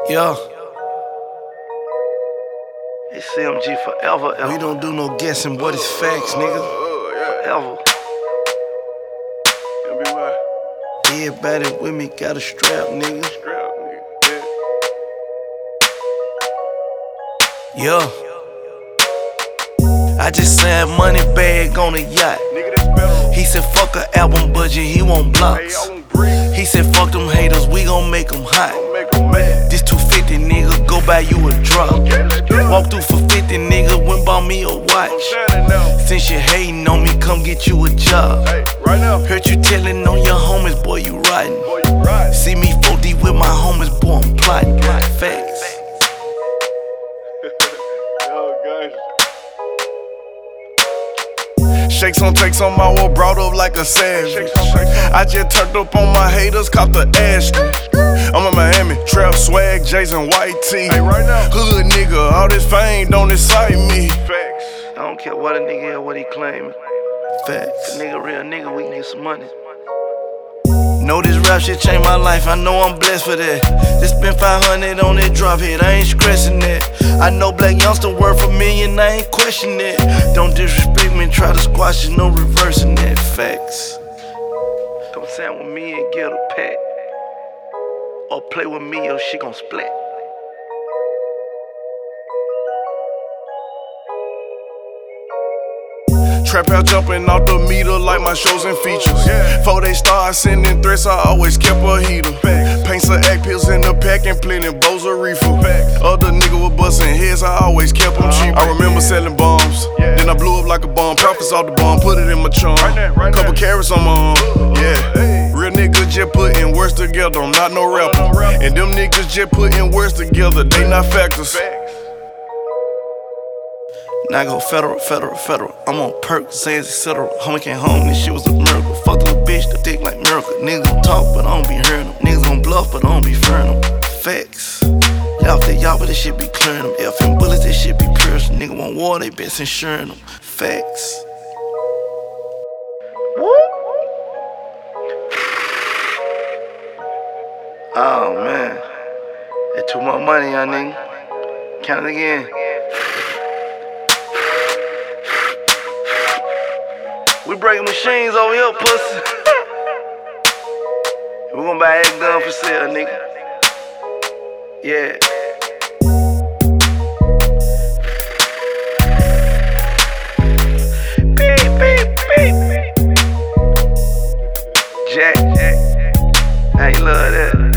Yeah. It's CMG forever. We don't do no guessing, but it's facts, nigga. Forever. Everybody with me got a strap, nigga. Yeah. I just signed money bag on a yacht. He said fuck a album budget, he want blocks. He said fuck them haters, we gon' make them hot. This 250 nigga, go buy you a drop. Walk through for 50 nigga, went bought me a watch. Since you hating on me, come get you a job. Heard you telling on your homies, boy you riding. See me 4D with my homies, boy I'm plotting. Facts. Shakes on takes on my wall, brought up like a savage. I just turned up on my haters, caught the Ashton. I'm in Miami, trap swag, Jason White tee. Hood nigga, all this fame don't excite me. I don't care what a nigga is, what he claiming. Facts. Nigga, real nigga, we can get some money. Know this rap shit changed my life, I know I'm blessed for that. Just spent 500 on that drop hit, I ain't stressing that. I know black youngster worth $1 million, I ain't questioning that. Don't disrespect me, try to squash it, no reversing that. Facts. Come sound with me and get a pack. Or play with me, or she gon' splat. Trap out jumping off the meter like my shows and features. Before they start sending threats, I always kept a heater. Paints and act pills in the pack and plenty bowls of reefer. Other nigga was busting heads, I always kept them cheap. I remember selling bombs, then I blew up like a bomb. Profits off the bomb, put it in my charm. Couple carrots on my arm, yeah. Real niggas just putting words together, I'm not no rapper. And them niggas just putting words together, they not factors. Now I go federal. I'm on perks, Zans, etc. Homie came home, this shit was a miracle. Fuck the bitch, the dick like miracle. Niggas gon' talk, but I don't be hearing them. Niggas gon' bluff, but I don't be fearing them. Facts. Off that y'all, but this shit be clearing them. F&M bullets, this shit be piercing. Nigga want war, they best insuring them. Facts. Oh man, that's too much money, young nigga. Count it again. We breaking machines over here, pussy. We gon' buy that gun for sale, nigga. Yeah. Beep, beep, beep. Jack. I love that.